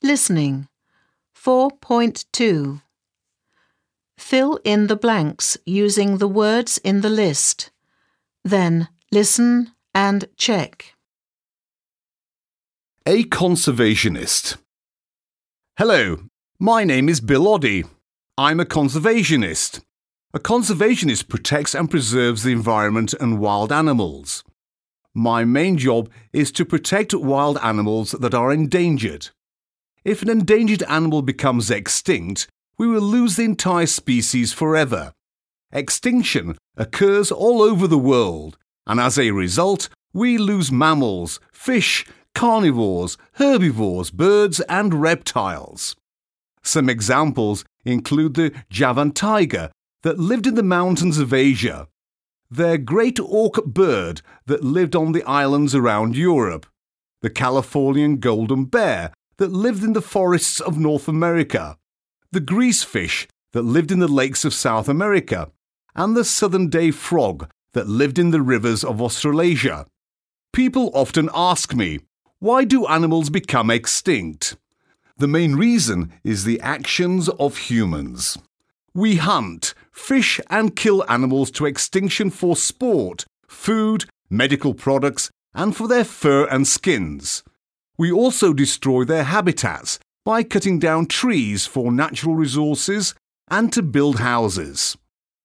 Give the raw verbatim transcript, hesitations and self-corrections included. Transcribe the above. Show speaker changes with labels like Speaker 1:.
Speaker 1: Listening. four point two. Fill in the blanks using the words in the list. Then listen and check.
Speaker 2: A conservationist. Hello, my name is Bill Oddie. I'm a conservationist. A conservationist protects and preserves the environment and wild animals. My main job is to protect wild animals that are endangered. If an endangered animal becomes extinct, we will lose the entire species forever. Extinction occurs all over the world, and as a result, we lose mammals, fish, carnivores, herbivores, birds, and reptiles. Some examples include the Javan tiger that lived in the mountains of Asia, the great auk bird that lived on the islands around Europe, the Californian golden bear that lived in the forests of North America, the greasefish that lived in the lakes of South America, and the southern day frog that lived in the rivers of Australasia. People often ask me, why do animals become extinct? The main reason is the actions of humans. We hunt, fish, and kill animals to extinction for sport, food, medical products, and for their fur and skins. We also destroy their habitats by cutting down trees for natural resources and to build houses.